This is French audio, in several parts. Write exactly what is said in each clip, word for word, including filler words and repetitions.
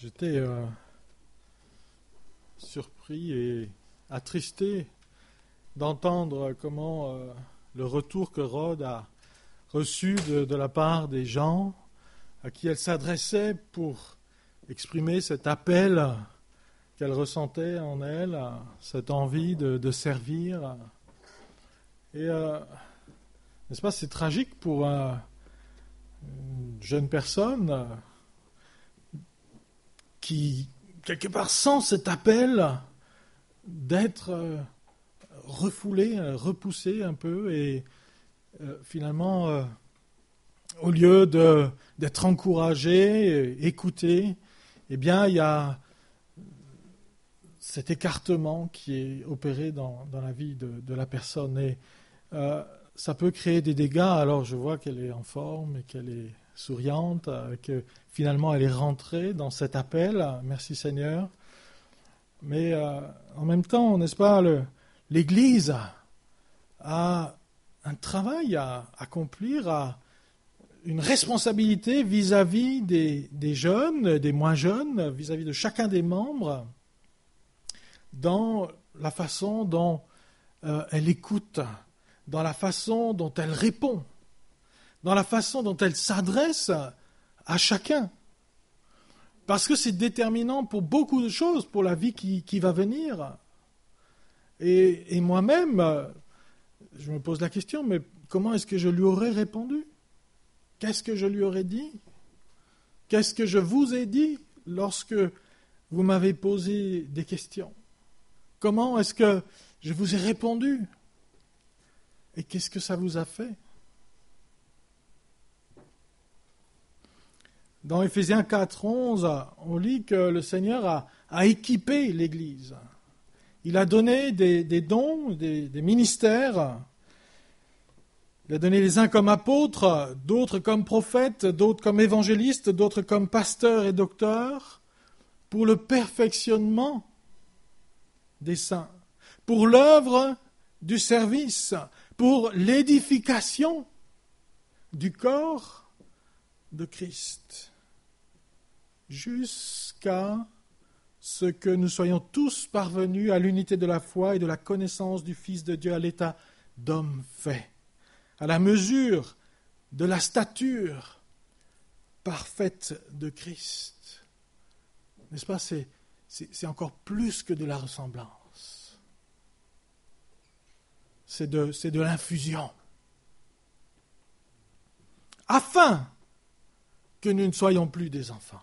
J'étais euh, surpris et attristé d'entendre comment euh, le retour que Rhodes a reçu de, de la part des gens à qui elle s'adressait pour exprimer cet appel qu'elle ressentait en elle, cette envie de, de servir. Et, euh, n'est-ce pas, c'est tragique pour un, une jeune personne qui, quelque part, sent cet appel d'être euh, refoulé, repoussé un peu, et euh, finalement, euh, au lieu de, d'être encouragé, écouté, eh bien, il y a cet écartement qui est opéré dans, dans la vie de, de la personne. Et euh, ça peut créer des dégâts. Alors, je vois qu'elle est en forme et qu'elle est souriante, que finalement elle est rentrée dans cet appel. Merci Seigneur. Mais euh, en même temps, n'est-ce pas, le, l'Église a un travail à accomplir, a une responsabilité vis-à-vis des, des jeunes, des moins jeunes, vis-à-vis de chacun des membres, dans la façon dont euh, elle écoute, dans la façon dont elle répond, dans la façon dont elle s'adresse à chacun. Parce que c'est déterminant pour beaucoup de choses, pour la vie qui, qui va venir. Et, et moi-même, je me pose la question, mais comment est-ce que je lui aurais répondu ? Qu'est-ce que je lui aurais dit ? Qu'est-ce que je vous ai dit lorsque vous m'avez posé des questions ? Comment est-ce que je vous ai répondu ? Et qu'est-ce que ça vous a fait ? Dans Éphésiens quatre, onze, on lit que le Seigneur a, a équipé l'Église. Il a donné des, des dons, des, des ministères. Il a donné les uns comme apôtres, d'autres comme prophètes, d'autres comme évangélistes, d'autres comme pasteurs et docteurs, pour le perfectionnement des saints, pour l'œuvre du service, pour l'édification du corps de Christ, jusqu'à ce que nous soyons tous parvenus à l'unité de la foi et de la connaissance du Fils de Dieu, à l'état d'homme fait, à la mesure de la stature parfaite de Christ. N'est-ce pas, c'est, c'est, c'est encore plus que de la ressemblance. C'est de, c'est de l'infusion. Afin que nous ne soyons plus des enfants,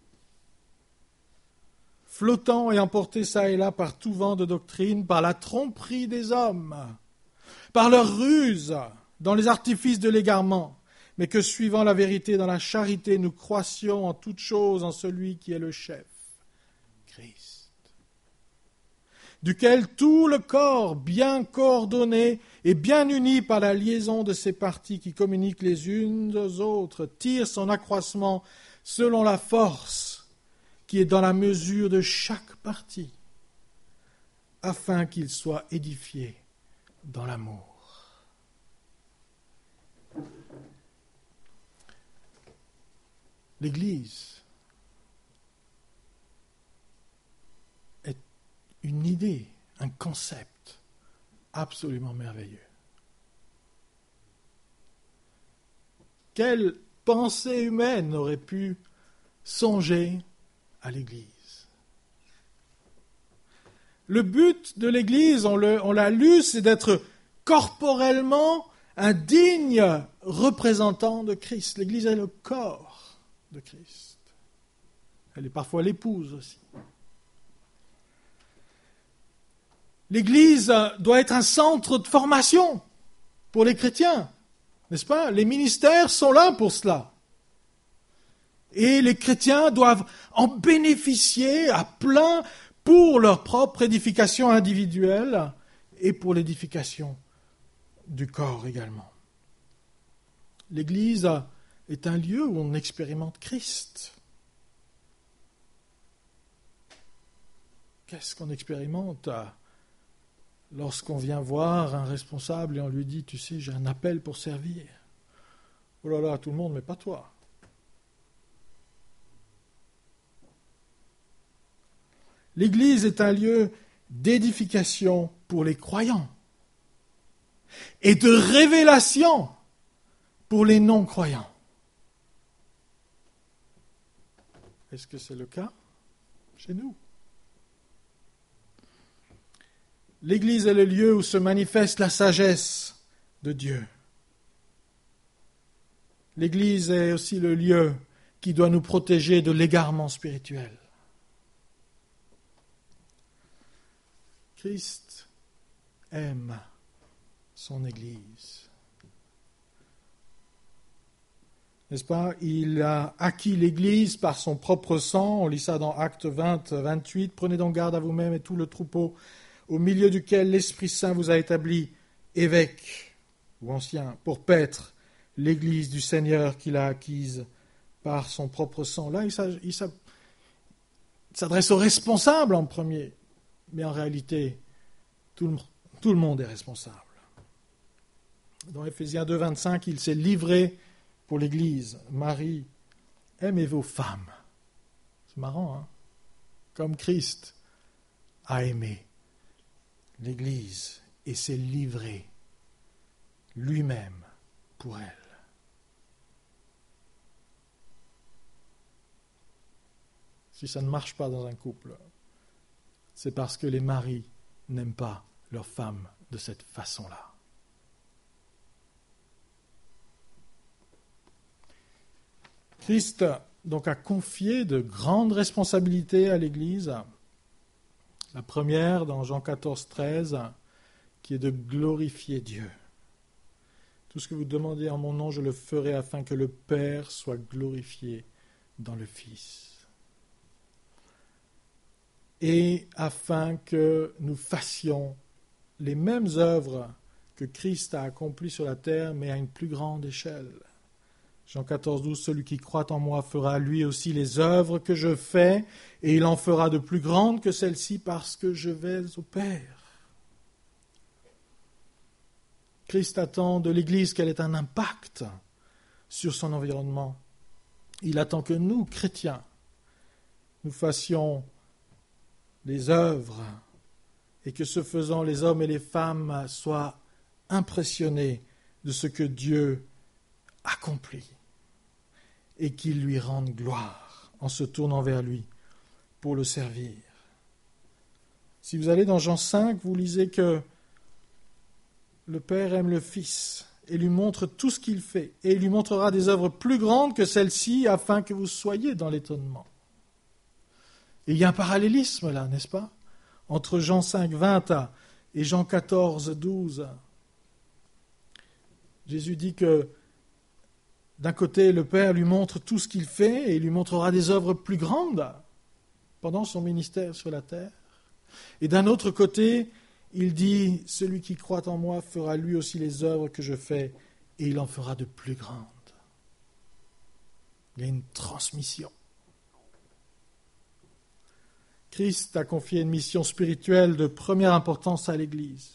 flottant et emportés çà et là par tout vent de doctrine, par la tromperie des hommes, par leur ruse, dans les artifices de l'égarement, mais que, suivant la vérité dans la charité, nous croissions en toutes choses en celui qui est le chef, Christ, duquel tout le corps, bien coordonné et bien uni par la liaison de ses parties qui communiquent les unes aux autres, tire son accroissement selon la force qui est dans la mesure de chaque partie, afin qu'il soit édifié dans l'amour. L'Église est une idée, un concept absolument merveilleux. Quelle pensée humaine aurait pu songer à l'Église ? Le but de l'Église, on, le, on l'a lu, c'est d'être corporellement un digne représentant de Christ. L'Église est le corps de Christ. Elle est parfois l'épouse aussi. L'Église doit être un centre de formation pour les chrétiens, n'est-ce pas ? Les ministères sont là pour cela. Et les chrétiens doivent en bénéficier à plein pour leur propre édification individuelle et pour l'édification du corps également. L'Église est un lieu où on expérimente Christ. Qu'est-ce qu'on expérimente lorsqu'on vient voir un responsable et on lui dit « Tu sais, j'ai un appel pour servir. » Oh là là, tout le monde, mais pas toi. L'Église est un lieu d'édification pour les croyants et de révélation pour les non-croyants. Est-ce que c'est le cas chez nous? L'Église est le lieu où se manifeste la sagesse de Dieu. L'Église est aussi le lieu qui doit nous protéger de l'égarement spirituel. Christ aime son Église. N'est-ce pas? Il a acquis l'Église par son propre sang. On lit ça dans Actes vingt, vingt-huit. Prenez donc garde à vous-même et tout le troupeau au milieu duquel l'Esprit Saint vous a établi évêque ou ancien pour paître l'Église du Seigneur qu'il a acquise par son propre sang. Là, il s'adresse aux responsables en premier, mais en réalité, tout le, tout le monde est responsable. Dans Éphésiens deux, vingt-cinq, il s'est livré pour l'Église. Marie, aimez vos femmes. C'est marrant, hein? Comme Christ a aimé l'Église et s'est livré lui-même pour elle. Si ça ne marche pas dans un couple, c'est parce que les maris n'aiment pas leurs femmes de cette façon-là. Christ donc a confié de grandes responsabilités à l'Église. La première, dans Jean quatorze, treize, qui est de glorifier Dieu. Tout ce que vous demandez en mon nom, je le ferai afin que le Père soit glorifié dans le Fils. Et afin que nous fassions les mêmes œuvres que Christ a accomplies sur la terre, mais à une plus grande échelle. Jean quatorze, douze, celui qui croit en moi fera lui aussi les œuvres que je fais, et il en fera de plus grandes que celles-ci parce que je vais au Père. Christ attend de l'Église qu'elle ait un impact sur son environnement. Il attend que nous, chrétiens, nous fassions les œuvres et que ce faisant, les hommes et les femmes soient impressionnés de ce que Dieu accomplit et qu'ils lui rendent gloire en se tournant vers lui pour le servir. Si vous allez dans Jean cinq, vous lisez que le Père aime le Fils et lui montre tout ce qu'il fait, et il lui montrera des œuvres plus grandes que celles-ci afin que vous soyez dans l'étonnement. Et il y a un parallélisme là, n'est-ce pas, entre Jean cinq, vingt et Jean quatorze, douze. Jésus dit que d'un côté, le Père lui montre tout ce qu'il fait et il lui montrera des œuvres plus grandes pendant son ministère sur la terre. Et d'un autre côté, il dit, celui qui croit en moi fera lui aussi les œuvres que je fais et il en fera de plus grandes. Il y a une transmission. Christ a confié une mission spirituelle de première importance à l'Église.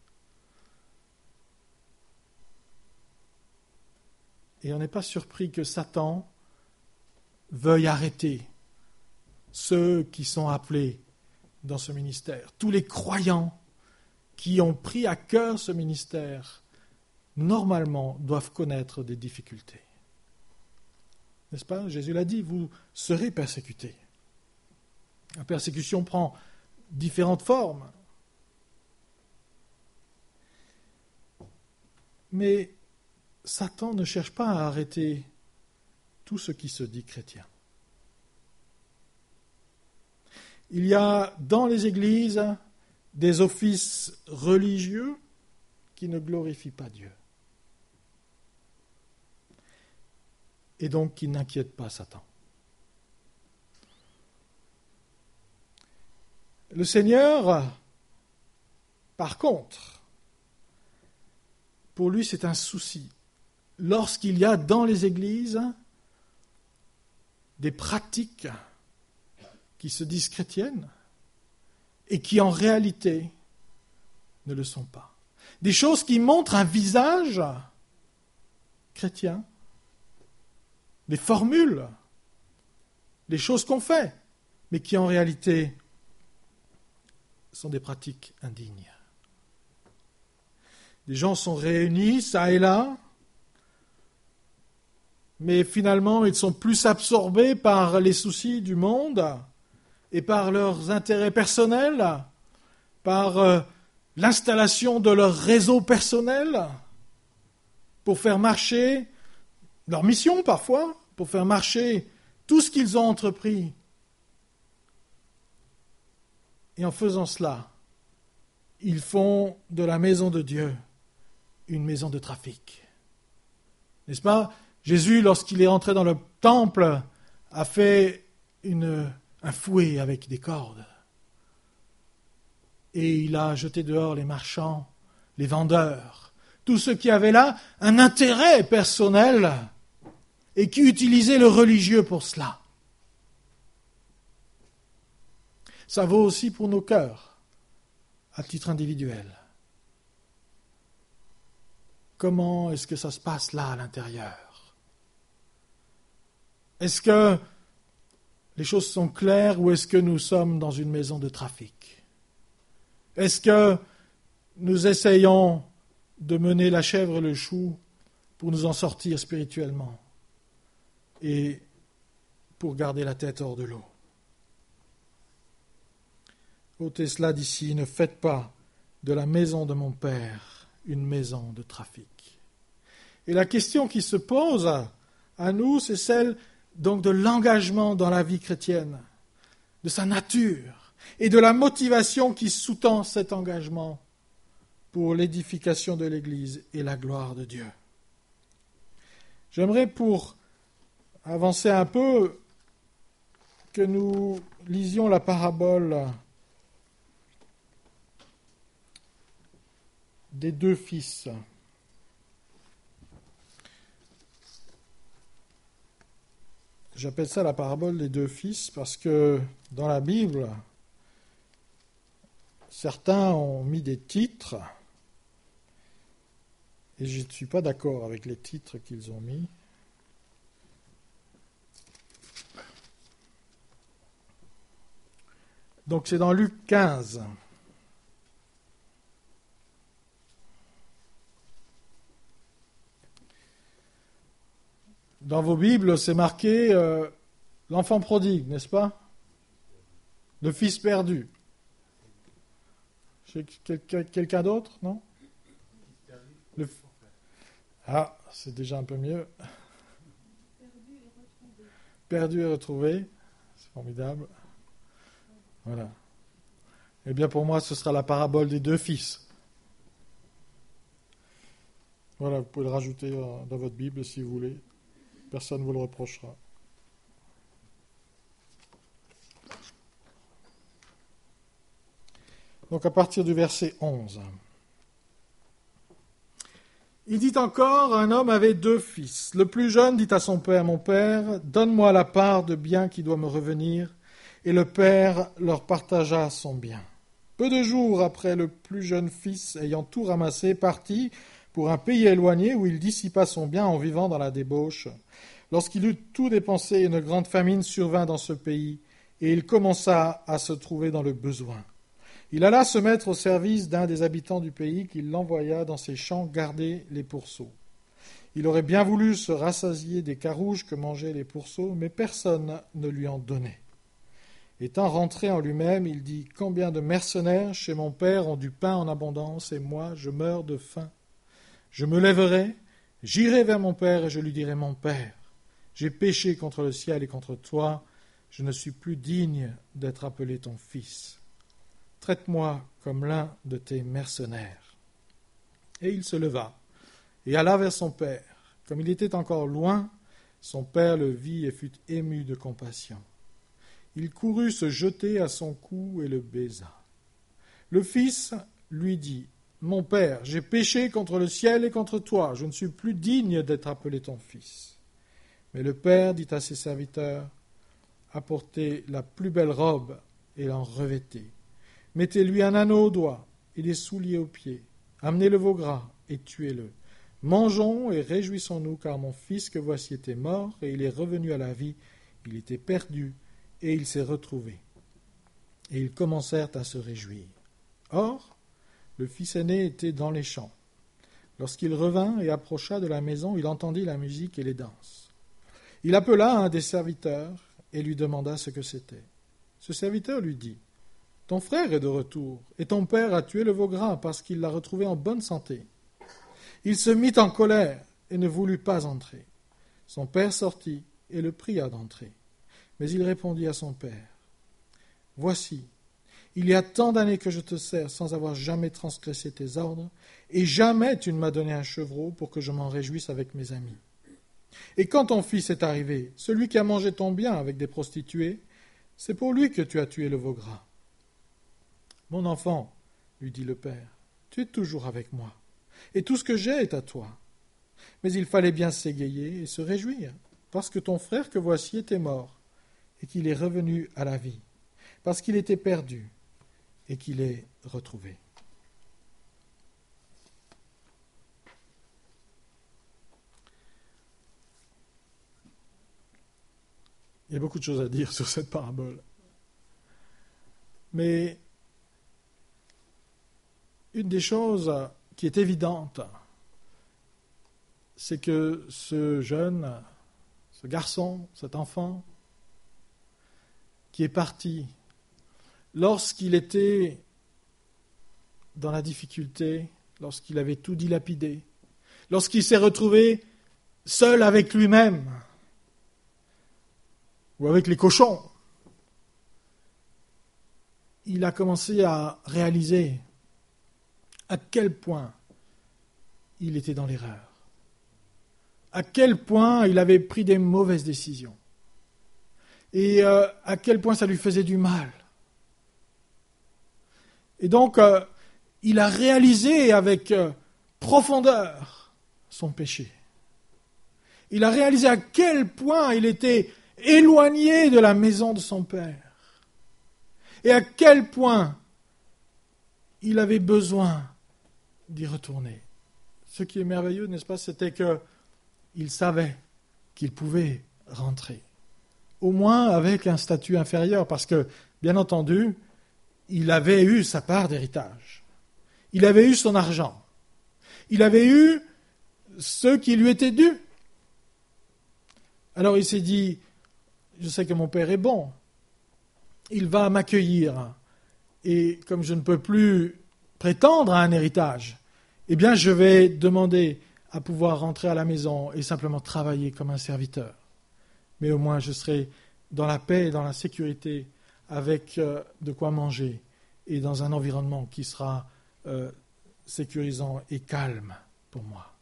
Et on n'est pas surpris que Satan veuille arrêter ceux qui sont appelés dans ce ministère. Tous les croyants qui ont pris à cœur ce ministère, normalement, doivent connaître des difficultés. N'est-ce pas? Jésus l'a dit, vous serez persécutés. La persécution prend différentes formes. Mais Satan ne cherche pas à arrêter tout ce qui se dit chrétien. Il y a dans les églises des offices religieux qui ne glorifient pas Dieu. Et donc qui n'inquiètent pas Satan. Le Seigneur, par contre, pour lui c'est un souci. Lorsqu'il y a dans les églises des pratiques qui se disent chrétiennes et qui en réalité ne le sont pas. Des choses qui montrent un visage chrétien, des formules, des choses qu'on fait, mais qui en réalité sont des pratiques indignes. Des gens sont réunis, ça et là, mais finalement, ils sont plus absorbés par les soucis du monde et par leurs intérêts personnels, par euh, l'installation de leur réseau personnel pour faire marcher leur mission parfois, pour faire marcher tout ce qu'ils ont entrepris. Et en faisant cela, ils font de la maison de Dieu une maison de trafic. N'est-ce pas ? Jésus, lorsqu'il est entré dans le temple, a fait une, un fouet avec des cordes. Et il a jeté dehors les marchands, les vendeurs, tous ceux qui avaient là un intérêt personnel et qui utilisaient le religieux pour cela. Ça vaut aussi pour nos cœurs, à titre individuel. Comment est-ce que ça se passe là, à l'intérieur ? Est-ce que les choses sont claires ou est-ce que nous sommes dans une maison de trafic ? Est-ce que nous essayons de mener la chèvre et le chou pour nous en sortir spirituellement et pour garder la tête hors de l'eau ? Ôtez cela d'ici, ne faites pas de la maison de mon Père une maison de trafic. Et la question qui se pose à, à nous, c'est celle donc de l'engagement dans la vie chrétienne, de sa nature et de la motivation qui sous-tend cet engagement pour l'édification de l'Église et la gloire de Dieu. J'aimerais, pour avancer un peu, que nous lisions la parabole des deux fils. J'appelle ça la parabole des deux fils parce que dans la Bible, certains ont mis des titres et je ne suis pas d'accord avec les titres qu'ils ont mis. Donc c'est dans Luc quinze. Dans vos Bibles, c'est marqué euh, l'enfant prodigue, n'est-ce pas ? Le fils perdu. Quelqu'un, quelqu'un d'autre, non ? Le... Ah, c'est déjà un peu mieux. Perdu et retrouvé. C'est formidable. Voilà. Eh bien, pour moi, ce sera la parabole des deux fils. Voilà, vous pouvez le rajouter dans votre Bible si vous voulez. Personne ne vous le reprochera. Donc à partir du verset onze. Il dit encore, un homme avait deux fils. Le plus jeune dit à son père, mon père, donne-moi la part de bien qui doit me revenir. Et le père leur partagea son bien. Peu de jours après, le plus jeune fils, ayant tout ramassé, partit pour un pays éloigné où il dissipa son bien en vivant dans la débauche. Lorsqu'il eut tout dépensé, une grande famine survint dans ce pays, et il commença à se trouver dans le besoin. Il alla se mettre au service d'un des habitants du pays, qui l'envoya dans ses champs garder les pourceaux. Il aurait bien voulu se rassasier des carouges que mangeaient les pourceaux, mais personne ne lui en donnait. Étant rentré en lui-même, il dit « Combien de mercenaires chez mon père ont du pain en abondance, et moi, je meurs de faim. Je me lèverai, j'irai vers mon père, et je lui dirai « Mon père, j'ai péché contre le ciel et contre toi, je ne suis plus digne d'être appelé ton fils. Traite-moi comme l'un de tes mercenaires. » Et il se leva et alla vers son père. Comme il était encore loin, son père le vit et fut ému de compassion. Il courut se jeter à son cou et le baisa. Le fils lui dit « Mon père, j'ai péché contre le ciel et contre toi, je ne suis plus digne d'être appelé ton fils. » Mais le père dit à ses serviteurs, apportez la plus belle robe et l'en revêtez. Mettez-lui un anneau au doigt et des souliers aux pieds. Amenez le veau gras et tuez-le. Mangeons et réjouissons-nous, car mon fils que voici était mort et il est revenu à la vie. Il était perdu et il s'est retrouvé. Et ils commencèrent à se réjouir. Or, le fils aîné était dans les champs. Lorsqu'il revint et approcha de la maison, il entendit la musique et les danses. Il appela un des serviteurs et lui demanda ce que c'était. Ce serviteur lui dit « Ton frère est de retour, et ton père a tué le veau gras parce qu'il l'a retrouvé en bonne santé. » Il se mit en colère et ne voulut pas entrer. Son père sortit et le pria d'entrer. Mais il répondit à son père « Voici, il y a tant d'années que je te sers sans avoir jamais transgressé tes ordres, et jamais tu ne m'as donné un chevreau pour que je m'en réjouisse avec mes amis. Et quand ton fils est arrivé, celui qui a mangé ton bien avec des prostituées, c'est pour lui que tu as tué le veau gras. » « Mon enfant, lui dit le père, tu es toujours avec moi, et tout ce que j'ai est à toi. Mais il fallait bien s'égayer et se réjouir, parce que ton frère que voici était mort, et qu'il est revenu à la vie, parce qu'il était perdu, et qu'il est retrouvé. » Il y a beaucoup de choses à dire sur cette parabole. Mais une des choses qui est évidente, c'est que ce jeune, ce garçon, cet enfant, qui est parti lorsqu'il était dans la difficulté, lorsqu'il avait tout dilapidé, lorsqu'il s'est retrouvé seul avec lui-même, ou avec les cochons, il a commencé à réaliser à quel point il était dans l'erreur, à quel point il avait pris des mauvaises décisions, et euh, à quel point ça lui faisait du mal. Et donc, euh, il a réalisé avec euh, profondeur son péché. Il a réalisé à quel point il était éloigné de la maison de son père, et à quel point il avait besoin d'y retourner. Ce qui est merveilleux, n'est-ce pas, c'était qu'il savait qu'il pouvait rentrer, au moins avec un statut inférieur, parce que, bien entendu, il avait eu sa part d'héritage, il avait eu son argent, il avait eu ce qui lui était dû. Alors il s'est dit, je sais que mon père est bon, il va m'accueillir, et comme je ne peux plus prétendre à un héritage, eh bien je vais demander à pouvoir rentrer à la maison et simplement travailler comme un serviteur. Mais au moins je serai dans la paix et dans la sécurité, avec euh, de quoi manger, et dans un environnement qui sera euh, sécurisant et calme pour moi.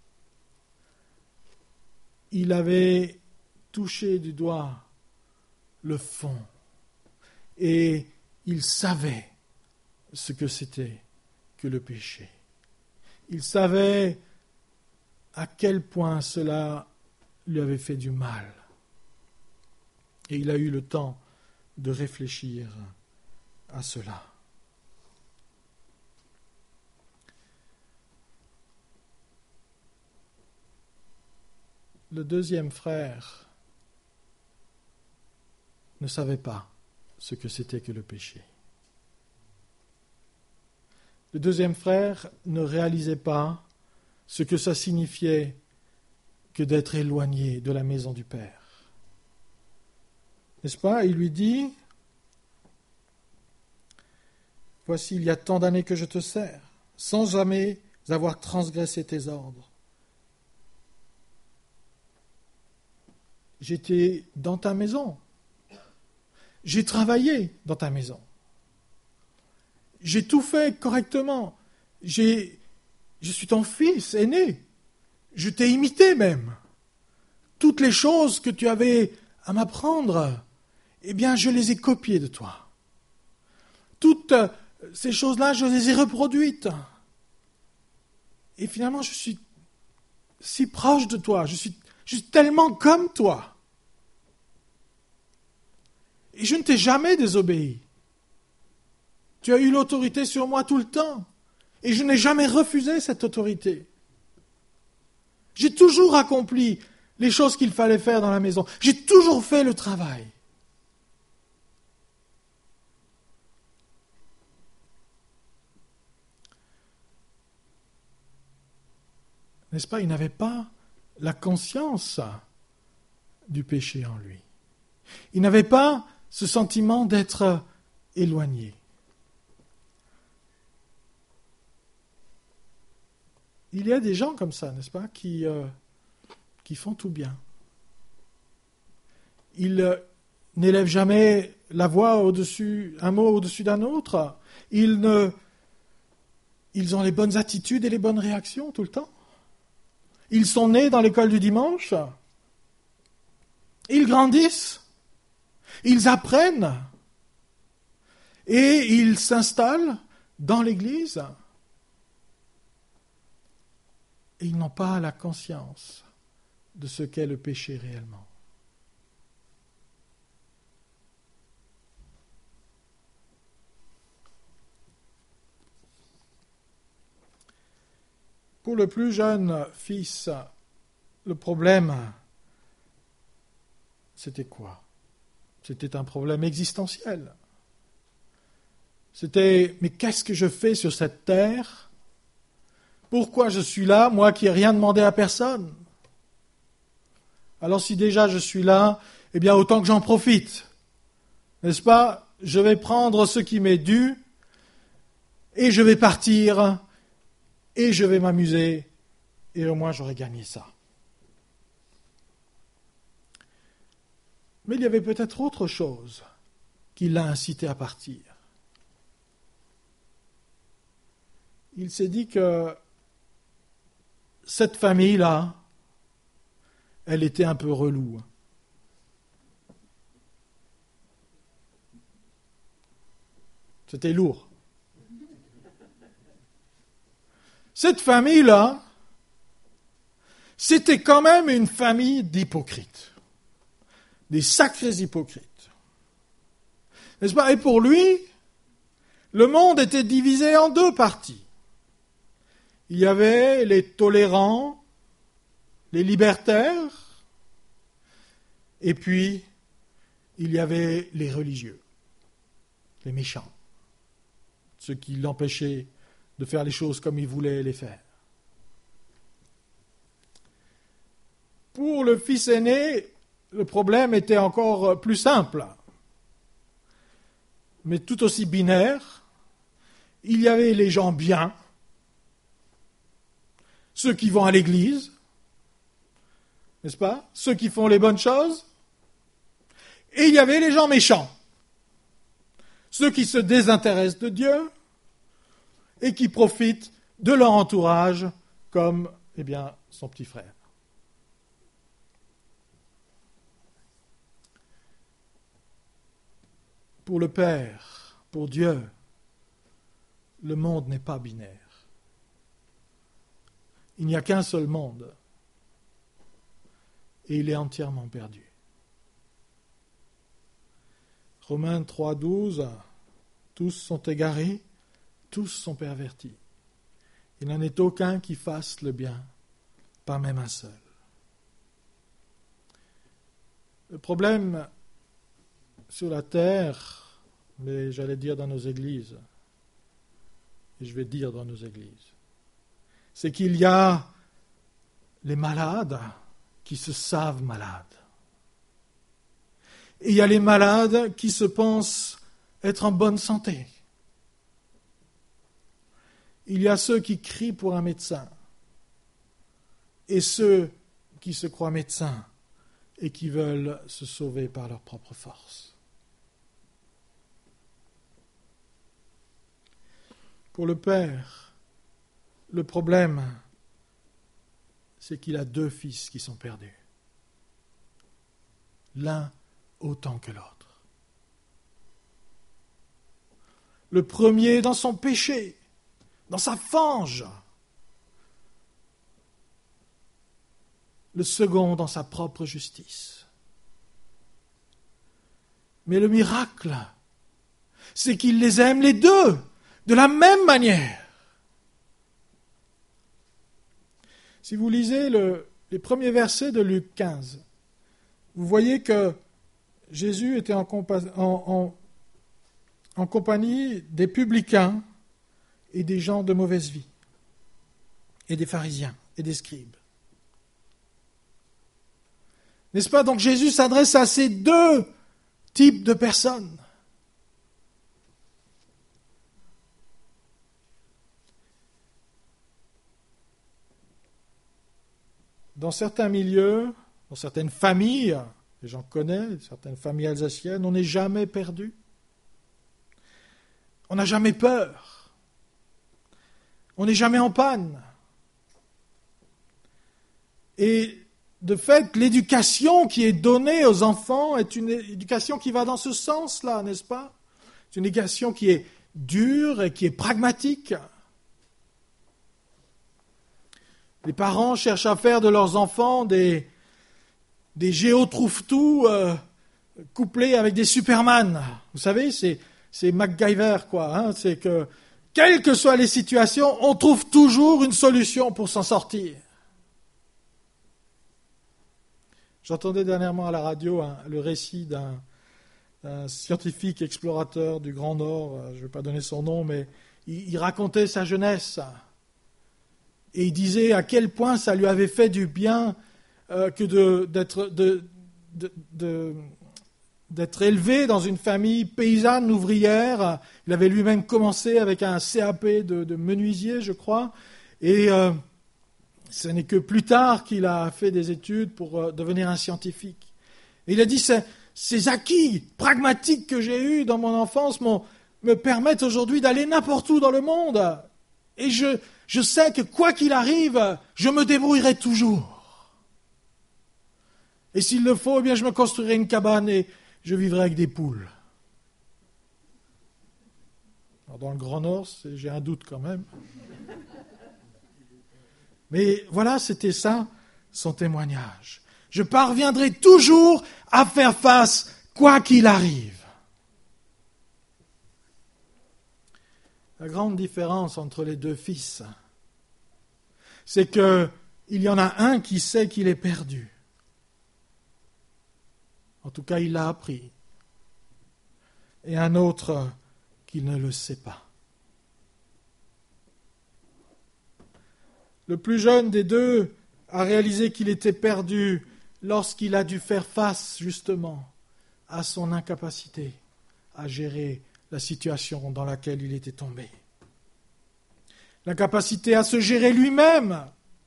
Il avait touché du doigt le fond, et il savait ce que c'était que le péché. Il savait à quel point cela lui avait fait du mal. Et il a eu le temps de réfléchir à cela. Le deuxième frère ne savait pas ce que c'était que le péché. Le deuxième frère ne réalisait pas ce que ça signifiait que d'être éloigné de la maison du Père. N'est-ce pas? Il lui dit, « Voici, il y a tant d'années que je te sers, sans jamais avoir transgressé tes ordres. J'étais dans ta maison. J'ai travaillé dans ta maison. J'ai tout fait correctement. J'ai, je suis ton fils aîné. Je t'ai imité même. Toutes les choses que tu avais à m'apprendre, eh bien, je les ai copiées de toi. Toutes ces choses-là, je les ai reproduites. Et finalement, je suis si proche de toi. Je suis, je suis tellement comme toi. Et je ne t'ai jamais désobéi. Tu as eu l'autorité sur moi tout le temps. Et je n'ai jamais refusé cette autorité. J'ai toujours accompli les choses qu'il fallait faire dans la maison. J'ai toujours fait le travail. n'est-ce pas, il n'avait pas la conscience du péché en lui. Il n'avait pas ce sentiment d'être éloigné. Il y a des gens comme ça, n'est-ce pas, qui, euh, qui font tout bien. Ils euh, n'élèvent jamais la voix au-dessus, un mot au-dessus d'un autre. Ils, ne, ils ont les bonnes attitudes et les bonnes réactions tout le temps. Ils sont nés dans l'école du dimanche. Ils grandissent. Ils apprennent. Et ils s'installent dans l'Église. Et ils n'ont pas la conscience de ce qu'est le péché réellement. Pour le plus jeune fils, le problème, c'était quoi? C'était un problème existentiel. C'était, mais qu'est-ce que je fais sur cette terre? Pourquoi je suis là, moi qui n'ai rien demandé à personne? Alors si déjà je suis là, eh bien autant que j'en profite. N'est-ce pas? Je vais prendre ce qui m'est dû et je vais partir et je vais m'amuser et au moins j'aurai gagné ça. Mais il y avait peut-être autre chose qui l'a incité à partir. Il s'est dit que cette famille-là, elle était un peu relou. C'était lourd. Cette famille-là, c'était quand même une famille d'hypocrites. Des sacrés hypocrites. N'est-ce pas? Et pour lui, le monde était divisé en deux parties. Il y avait les tolérants, les libertaires, et puis il y avait les religieux, les méchants, ceux qui l'empêchaient de faire les choses comme il voulait les faire. Pour le fils aîné, le problème était encore plus simple, mais tout aussi binaire. Il y avait les gens bien, ceux qui vont à l'église, n'est-ce pas? Ceux qui font les bonnes choses. Et il y avait les gens méchants, ceux qui se désintéressent de Dieu et qui profitent de leur entourage comme, eh bien, son petit frère. Pour le Père, pour Dieu, le monde n'est pas binaire. Il n'y a qu'un seul monde. Et il est entièrement perdu. Romains trois, douze, tous sont égarés, tous sont pervertis. Il n'en est aucun qui fasse le bien, pas même un seul. Le problème sur la terre, mais j'allais dire dans nos églises, et je vais dire dans nos églises, c'est qu'il y a les malades qui se savent malades. Et il y a les malades qui se pensent être en bonne santé. Il y a ceux qui crient pour un médecin et ceux qui se croient médecins et qui veulent se sauver par leur propre force. Pour le Père, le problème, c'est qu'il a deux fils qui sont perdus. L'un autant que l'autre. Le premier dans son péché, dans sa fange. Le second dans sa propre justice. Mais le miracle, c'est qu'il les aime les deux de la même manière. Si vous lisez le, les premiers versets de Luc quinze, vous voyez que Jésus était en, compa- en, en, en compagnie des publicains et des gens de mauvaise vie, et des pharisiens et des scribes. N'est-ce pas? Donc Jésus s'adresse à ces deux types de personnes. Dans certains milieux, dans certaines familles, et j'en connais, certaines familles alsaciennes, on n'est jamais perdu. On n'a jamais peur. On n'est jamais en panne. Et de fait, l'éducation qui est donnée aux enfants est une éducation qui va dans ce sens-là, n'est-ce pas? C'est une éducation qui est dure et qui est pragmatique. Les parents cherchent à faire de leurs enfants des, des géotrouve-tout euh, couplés avec des Superman. Vous savez, c'est, c'est MacGyver, quoi. Hein, c'est que, quelles que soient les situations, on trouve toujours une solution pour s'en sortir. J'entendais dernièrement à la radio hein, le récit d'un, d'un scientifique explorateur du Grand Nord, je ne vais pas donner son nom, mais il, il racontait sa jeunesse. Et il disait à quel point ça lui avait fait du bien euh, que de, d'être, de, de, de, d'être élevé dans une famille paysanne ouvrière. Il avait lui-même commencé avec un C A P de, de menuisier, je crois. Et euh, ce n'est que plus tard qu'il a fait des études pour euh, devenir un scientifique. Et il a dit, ces, ces acquis pragmatiques que j'ai eus dans mon enfance m'ont, me permettent aujourd'hui d'aller n'importe où dans le monde. Et je... Je sais que quoi qu'il arrive, je me débrouillerai toujours. Et s'il le faut, eh bien, je me construirai une cabane et je vivrai avec des poules. Alors, dans le Grand Nord, c'est, j'ai un doute quand même. Mais voilà, c'était ça, son témoignage. Je parviendrai toujours à faire face, quoi qu'il arrive. La grande différence entre les deux fils, c'est qu'il y en a un qui sait qu'il est perdu. En tout cas, il l'a appris. Et un autre qui ne le sait pas. Le plus jeune des deux a réalisé qu'il était perdu lorsqu'il a dû faire face, justement, à son incapacité à gérer la situation dans laquelle il était tombé. L'incapacité à se gérer lui-même.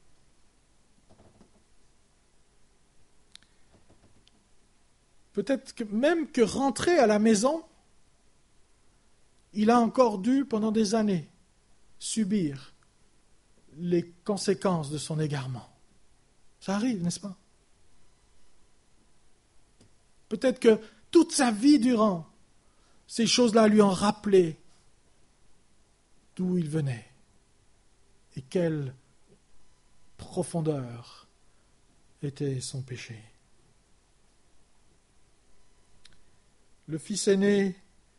Peut-être que même que rentrer à la maison, il a encore dû, pendant des années, subir les conséquences de son égarement. Ça arrive, n'est-ce pas? Peut-être que toute sa vie durant, ces choses-là lui ont rappelé d'où il venait et quelle profondeur était son péché. Le fils aîné,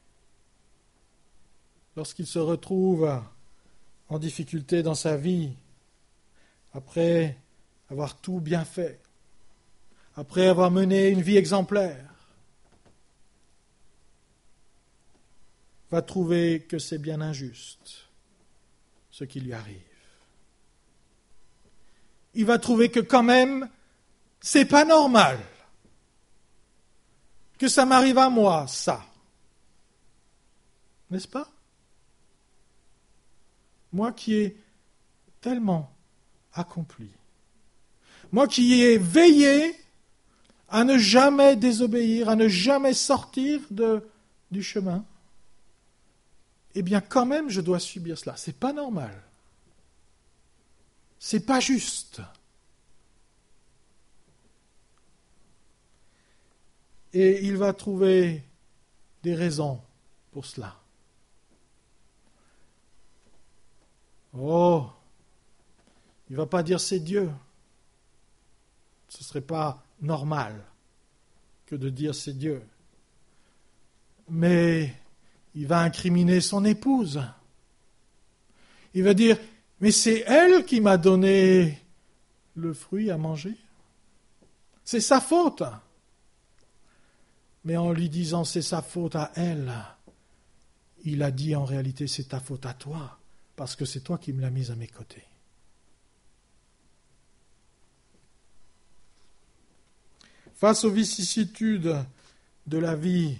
lorsqu'il se retrouve en difficulté dans sa vie, après avoir tout bien fait, après avoir mené une vie exemplaire, va trouver que c'est bien injuste ce qui lui arrive. Il va trouver que quand même, c'est pas normal que ça m'arrive à moi, ça. N'est-ce pas? Moi qui ai tellement accompli, moi qui ai veillé à ne jamais désobéir, à ne jamais sortir de, du chemin, eh bien quand même je dois subir cela. C'est pas normal. C'est pas juste. Et il va trouver des raisons pour cela. Oh, il ne va pas dire c'est Dieu. Ce ne serait pas normal que de dire c'est Dieu. Mais il va incriminer son épouse. Il va dire, mais c'est elle qui m'a donné le fruit à manger. C'est sa faute. Mais en lui disant c'est sa faute à elle, il a dit en réalité c'est ta faute à toi, parce que c'est toi qui me l'as mise à mes côtés. face aux vicissitudes de la vie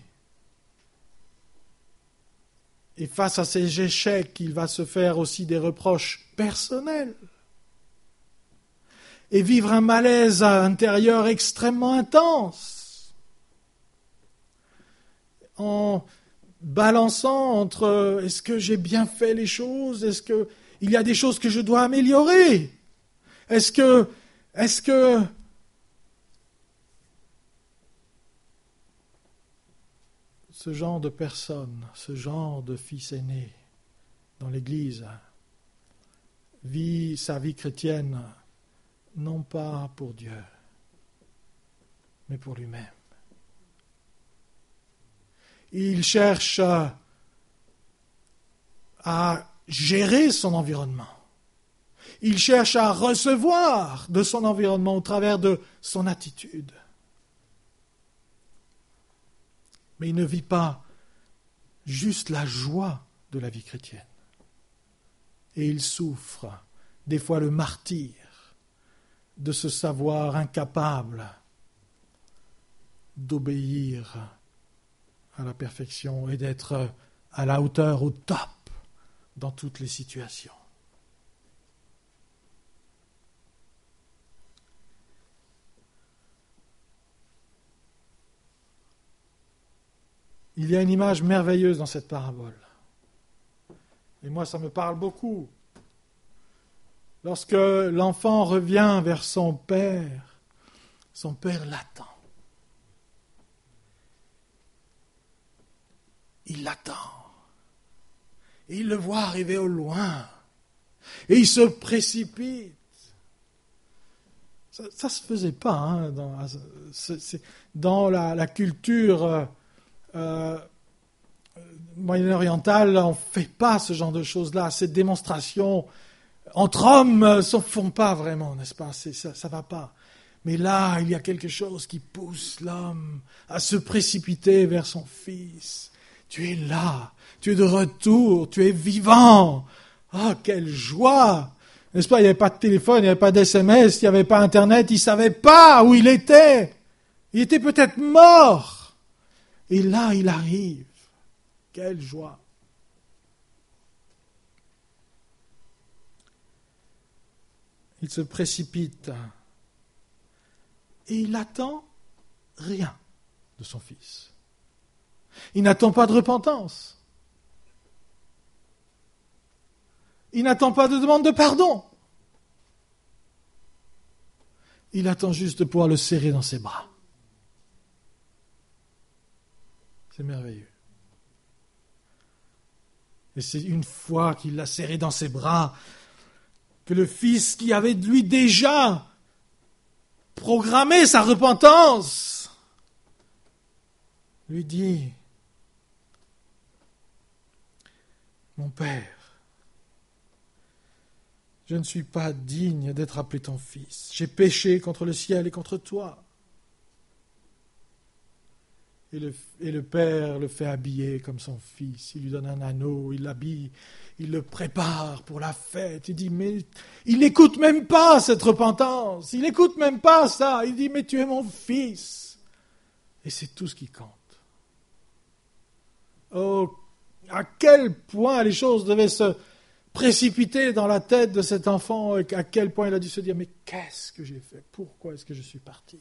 et face à ces échecs, il va se faire aussi des reproches personnels et vivre un malaise intérieur extrêmement intense en balançant entre est-ce que j'ai bien fait les choses, est-ce que il y a des choses que je dois améliorer, est-ce que est-ce que ce genre de personne, ce genre de fils aîné dans l'Église vit sa vie chrétienne non pas pour Dieu, mais pour lui-même. Il cherche à gérer son environnement. Il cherche à recevoir de son environnement au travers de son attitude. Mais il ne vit pas juste la joie de la vie chrétienne. Et il souffre, des fois le martyre, de se savoir incapable d'obéir à la perfection et d'être à la hauteur, au top, dans toutes les situations. Il y a une image merveilleuse dans cette parabole. Et moi, ça me parle beaucoup. Lorsque l'enfant revient vers son père, son père l'attend. Il l'attend. Et il le voit arriver au loin. Et il se précipite. Ça ne se faisait pas hein, dans, c'est, c'est, dans la, la culture euh, euh, moyen-orientale. On ne fait pas ce genre de choses-là. Ces démonstrations entre hommes ne se font pas vraiment, n'est-ce pas? C'est, ça ne va pas. Mais là, il y a quelque chose qui pousse l'homme à se précipiter vers son fils. Tu es là, tu es de retour, tu es vivant. Ah, quelle joie! N'est-ce pas? Il n'y avait pas de téléphone, il n'y avait pas d'S M S, il n'y avait pas Internet, il ne savait pas où il était. Il était peut-être mort. Et là, il arrive. Quelle joie! Il se précipite. Et il n'attend rien de son fils. Il n'attend pas de repentance. Il n'attend pas de demande de pardon. Il attend juste de pouvoir le serrer dans ses bras. C'est merveilleux. Et c'est une fois qu'il l'a serré dans ses bras que le fils qui avait de lui déjà programmé sa repentance lui dit: mon père, je ne suis pas digne d'être appelé ton fils. J'ai péché contre le ciel et contre toi. Et le, et le père le fait habiller comme son fils. Il lui donne un anneau, il l'habille, il le prépare pour la fête. Il dit, mais il n'écoute même pas cette repentance. Il n'écoute même pas ça. Il dit, mais tu es mon fils. Et c'est tout ce qui compte. Oh, à quel point les choses devaient se précipiter dans la tête de cet enfant, et à quel point il a dû se dire, mais qu'est-ce que j'ai fait? Pourquoi est-ce que je suis parti?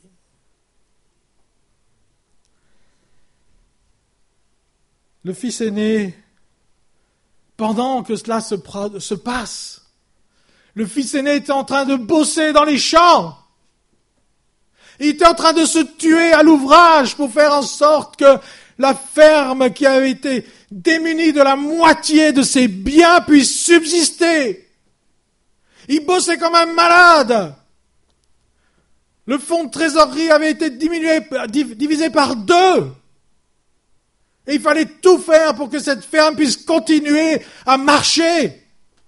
Le fils aîné, pendant que cela se, se passe, le fils aîné était en train de bosser dans les champs. Il était en train de se tuer à l'ouvrage pour faire en sorte que la ferme qui avait été démunie de la moitié de ses biens puisse subsister. Il bossait comme un malade. Le fonds de trésorerie avait été diminué, divisé par deux. Et il fallait tout faire pour que cette ferme puisse continuer à marcher.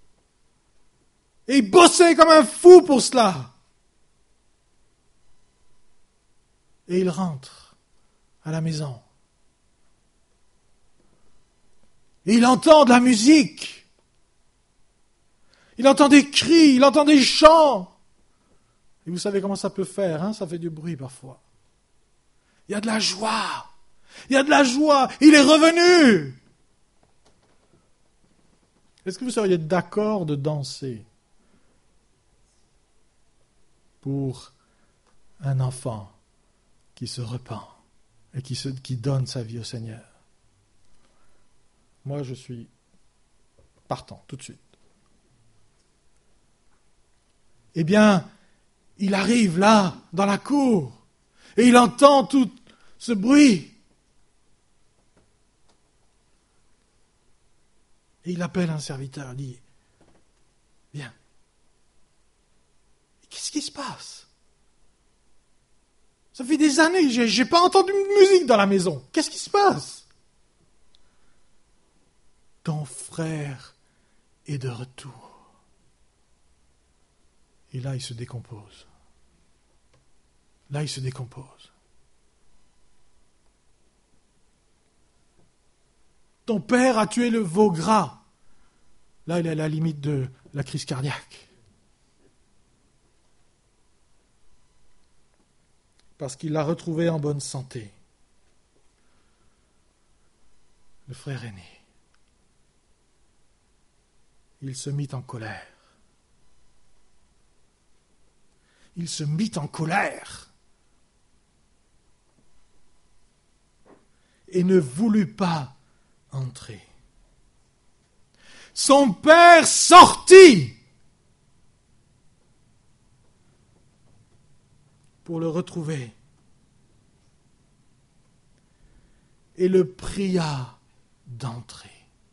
Et il bossait comme un fou pour cela. Et il rentre à la maison. Et il entend de la musique. Il entend des cris, il entend des chants. Et vous savez comment ça peut faire, hein? Ça fait du bruit parfois. Il y a de la joie. Il y a de la joie. Il est revenu. Est-ce que vous seriez d'accord de danser pour un enfant qui se repent et qui, se, qui donne sa vie au Seigneur? Moi, je suis partant tout de suite. Eh bien, il arrive là, dans la cour, et il entend tout ce bruit. Et il appelle un serviteur, il dit, viens. Qu'est-ce qui se passe? Ça fait des années, j'ai, j'ai pas entendu de musique dans la maison. Qu'est-ce qui se passe? Ton frère est de retour. Et là, il se décompose. Là, il se décompose. Ton père a tué le veau gras. Là, il est à la limite de la crise cardiaque. Parce qu'il l'a retrouvé en bonne santé. Le frère aîné. Il se mit en colère. Il se mit en colère. Et ne voulut pas entrer. Son père sortit pour le retrouver et le pria d'entrer.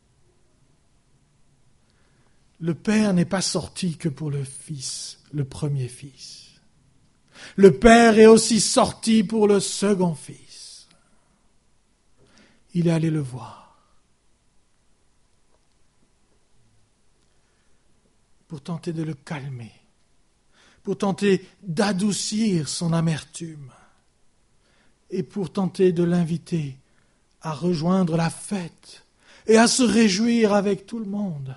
Le père n'est pas sorti que pour le fils, le premier fils. Le père est aussi sorti pour le second fils. Il est allé le voir. Pour tenter de le calmer, pour tenter d'adoucir son amertume et pour tenter de l'inviter à rejoindre la fête et à se réjouir avec tout le monde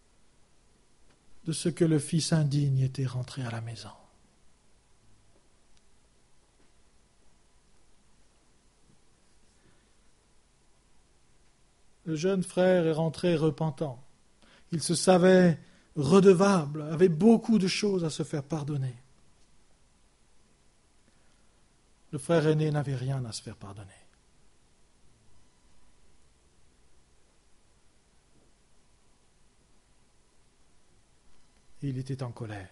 de ce que le fils indigne était rentré à la maison. Le jeune frère est rentré repentant. Il se savait redevable, avait beaucoup de choses à se faire pardonner. Le frère aîné n'avait rien à se faire pardonner. Et il était en colère.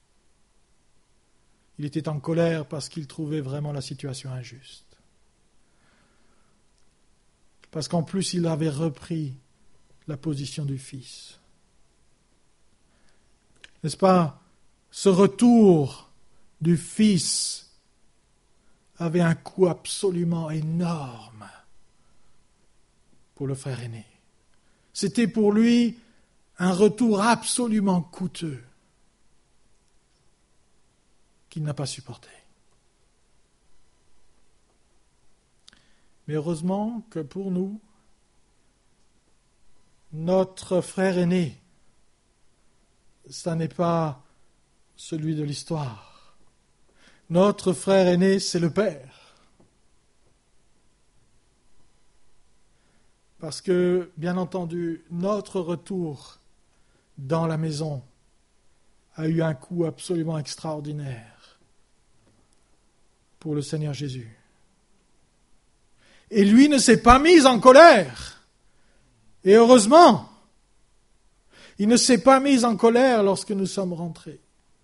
Il était en colère parce qu'il trouvait vraiment la situation injuste. Parce qu'en plus, il avait repris la position du fils. N'est-ce pas? Ce retour du fils avait un coût absolument énorme pour le frère aîné. C'était pour lui un retour absolument coûteux qu'il n'a pas supporté. Mais heureusement que pour nous, notre frère aîné, ça n'est pas celui de l'histoire. Notre frère aîné, c'est le Père. Parce que, bien entendu, notre retour dans la maison a eu un coût absolument extraordinaire pour le Seigneur Jésus. Et lui ne s'est pas mis en colère. Et heureusement, il ne s'est pas mis en colère lorsque nous sommes rentrés.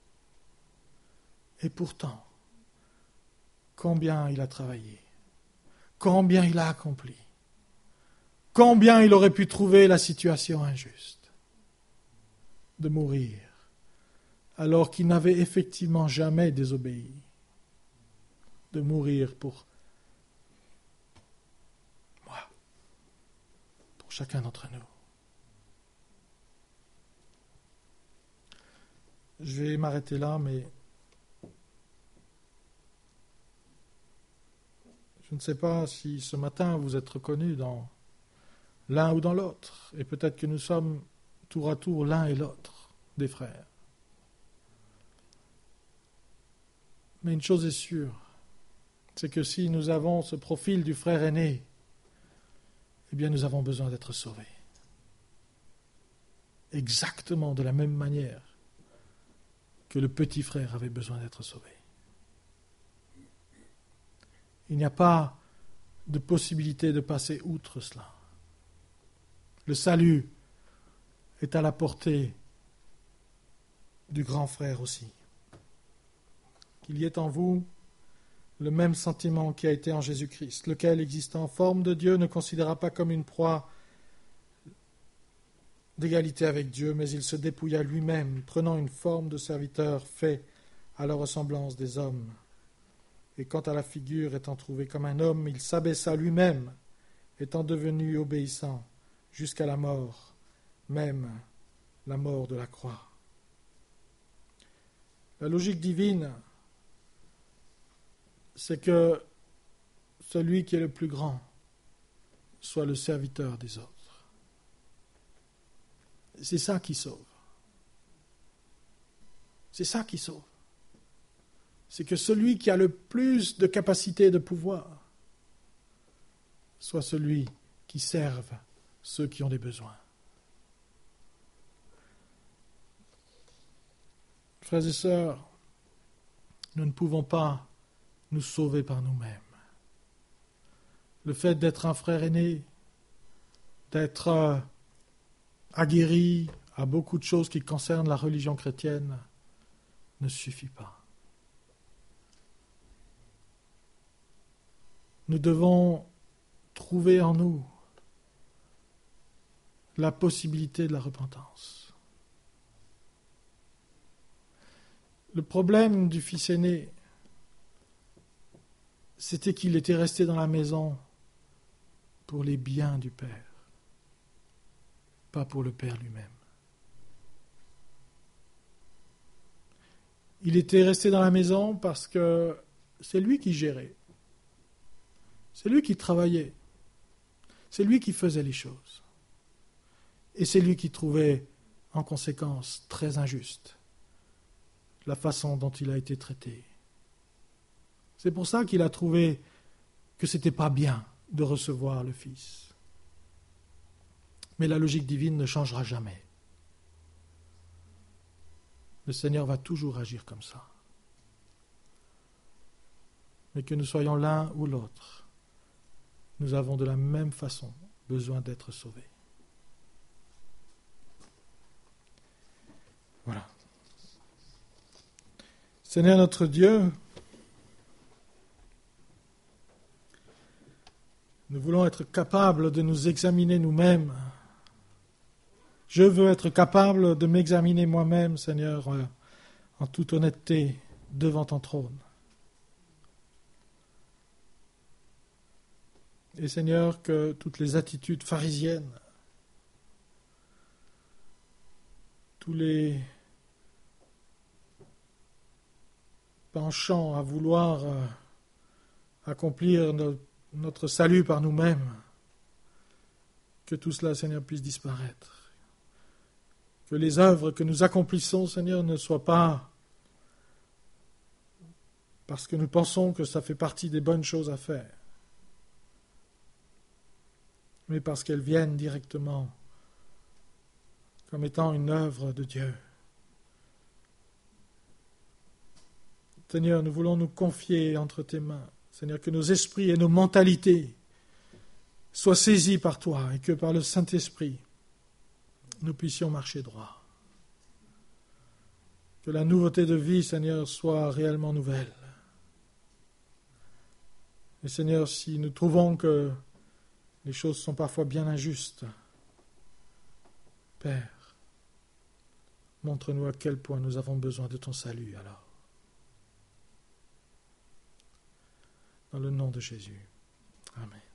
Et pourtant, combien il a travaillé, combien il a accompli, combien il aurait pu trouver la situation injuste de mourir, alors qu'il n'avait effectivement jamais désobéi, de mourir pour moi, pour chacun d'entre nous. Je vais m'arrêter là, mais je ne sais pas si ce matin vous êtes reconnus dans l'un ou dans l'autre, et peut-être que nous sommes tour à tour l'un et l'autre des frères. Mais une chose est sûre, c'est que si nous avons ce profil du frère aîné, eh bien nous avons besoin d'être sauvés. Exactement de la même manière que le petit frère avait besoin d'être sauvé. Il n'y a pas de possibilité de passer outre cela. Le salut est à la portée du grand frère aussi. Qu'il y ait en vous le même sentiment qui a été en Jésus-Christ, lequel, existant en forme de Dieu, ne considéra pas comme une proie d'égalité avec Dieu, mais il se dépouilla lui-même, prenant une forme de serviteur fait à la ressemblance des hommes. Et quant à la figure étant trouvée comme un homme, il s'abaissa lui-même, étant devenu obéissant jusqu'à la mort, même la mort de la croix. La logique divine, c'est que celui qui est le plus grand soit le serviteur des autres. C'est ça qui sauve. C'est ça qui sauve. C'est que celui qui a le plus de capacité de pouvoir soit celui qui serve ceux qui ont des besoins. Frères et sœurs, nous ne pouvons pas nous sauver par nous-mêmes. Le fait d'être un frère aîné, d'être euh, aguerri à beaucoup de choses qui concernent la religion chrétienne, ne suffit pas. Nous devons trouver en nous la possibilité de la repentance. Le problème du fils aîné, c'était qu'il était resté dans la maison pour les biens du Père, pas pour le Père lui-même. Il était resté dans la maison parce que c'est lui qui gérait, c'est lui qui travaillait, c'est lui qui faisait les choses. Et c'est lui qui trouvait, en conséquence, très injuste la façon dont il a été traité. C'est pour ça qu'il a trouvé que ce n'était pas bien de recevoir le Fils. Mais la logique divine ne changera jamais. Le Seigneur va toujours agir comme ça. Mais que nous soyons l'un ou l'autre, nous avons de la même façon besoin d'être sauvés. Voilà. Seigneur notre Dieu, nous voulons être capables de nous examiner nous-mêmes. Je veux être capable de m'examiner moi-même, Seigneur, en toute honnêteté, devant ton trône. Et Seigneur, que toutes les attitudes pharisiennes, tous les penchants à vouloir euh, accomplir no- notre salut par nous-mêmes, que tout cela, Seigneur, puisse disparaître. Que les œuvres que nous accomplissons, Seigneur, ne soient pas parce que nous pensons que ça fait partie des bonnes choses à faire, mais parce qu'elles viennent directement comme étant une œuvre de Dieu. Seigneur, nous voulons nous confier entre tes mains. Seigneur, que nos esprits et nos mentalités soient saisis par toi et que par le Saint-Esprit, nous puissions marcher droit. Que la nouveauté de vie, Seigneur, soit réellement nouvelle. Et Seigneur, si nous trouvons que les choses sont parfois bien injustes, Père, montre-nous à quel point nous avons besoin de ton salut alors. Dans le nom de Jésus. Amen.